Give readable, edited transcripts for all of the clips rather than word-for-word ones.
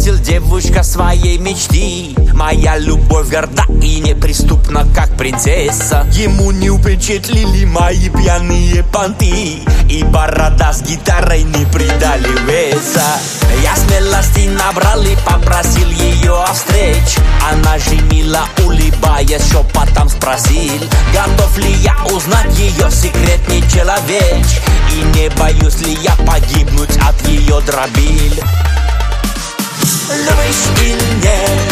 бросил девушка своей мечты. Моя любовь горда и неприступна, как принцесса. Ему не впечатлили мои пьяные понты, и борода с гитарой не придали веса. Я смелости набрал и попросил ее о встрече. Она же мило улыбаясь шепотом спросил: готов ли я узнать ее секрет, не человек, и не боюсь ли я погибнуть от ее дробиль. Любишь или нет?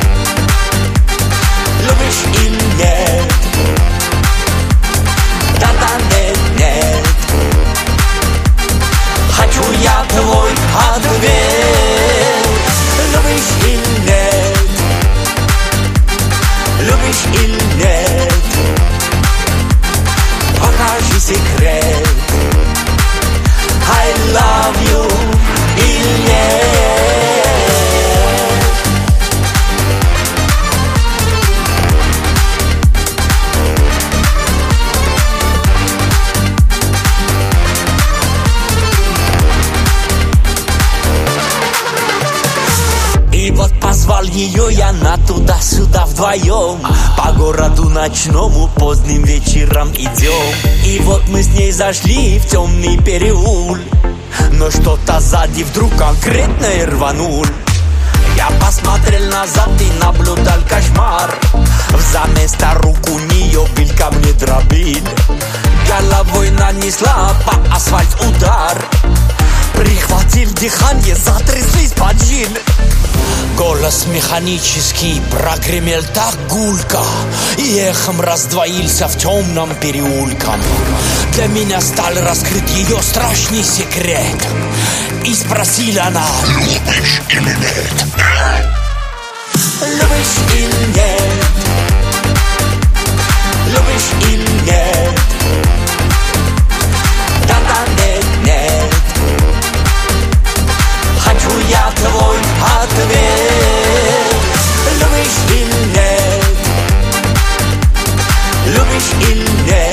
Любишь или нет? Да-да, нет, нет. Хочу я твой ответ. Любишь или нет? Любишь или нет? Покажи секрет. I love you или нет? И вот позвал ее я на туда-сюда вдвоем. По городу ночному поздним вечером идем. И вот мы с ней зашли в темный переулок, но что-то сзади вдруг конкретно рванул. Я посмотрел назад и наблюдал кошмар. Заместо рук у нее был ко мне дробиль. Головой нанесла по асфальт удар. Прихватив дыхание, затряслись поджин. Голос механический прогремел так гулко, и эхом раздвоился в темном переулке. Для меня стал раскрыт ее страшный секрет. И спросила она: любишь или нет? Любишь или нет? Любишь или нет? Да-да, нет, нет. Хочу я твой ответ. Любишь или нет? Любишь или нет?